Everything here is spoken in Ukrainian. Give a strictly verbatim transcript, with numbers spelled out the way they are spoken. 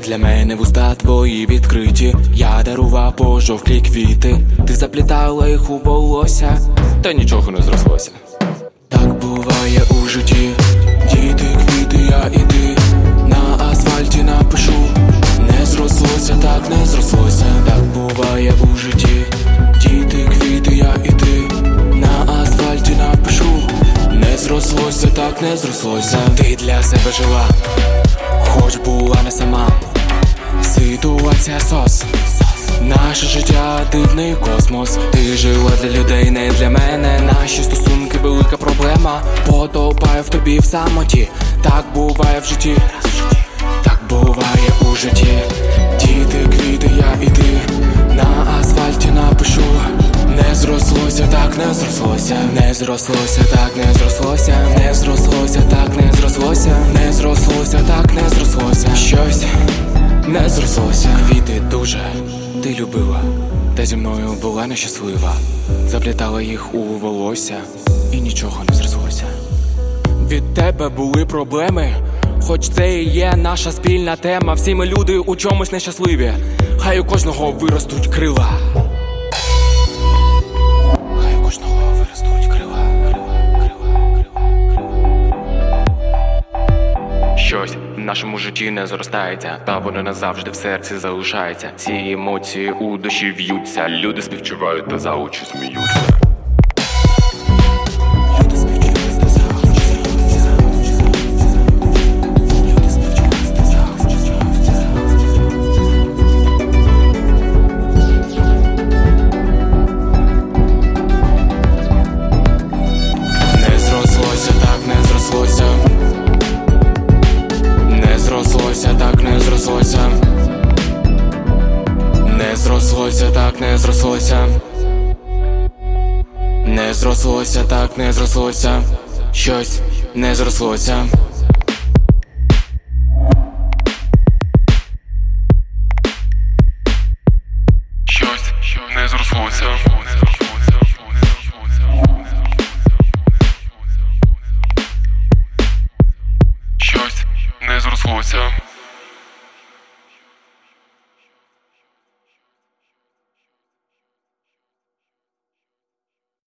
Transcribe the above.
Для мене вуста твої відкриті, я дарував пожовклі квіти. Ти заплітала їх у волосся, та нічого не зрослося. Так буває у житті, діти, квіти, я і ти. На асфальті напишу, не зрослося, так не зрослося. Так буває у житті, діти, квіти, я і ти. На асфальті напишу, не зрослося, так не зрослося. Ти для себе жила, хоч була не сама. Ситуація сос, наше життя дивний космос. Ти жила для людей, не для мене. Наші стосунки велика проблема. Потопаю в тобі в самоті. Так буває в житті, так буває у житті. Діти, квіти, я і ти. На асфальті напишу, не зрослося, так не зрослося. Не зрослося, так не зрослося. Не зрослося, так не зрослося. Не зрослося, так не зрослося. Щось не зрослося. Квіти дуже ти любила, та зі мною була нещаслива. Заплітала їх у волосся, і нічого не зрослося. Від тебе були проблеми, хоч це і є наша спільна тема. Всі ми люди у чомусь нещасливі, хай у кожного виростуть крила. Хай у кожного виростуть крила, крила, крила, крила, крила. Щось в нашому житті не зростається, та воно назавжди в серці залишається. Ці емоції у душі в'ються, люди співчувають та за очі сміються. Так не зрослося, не зрослося, так не зрослося. Не зрослося, так не зрослося. Щось не зрослося. Щось не зрослося. Щось не зрослося.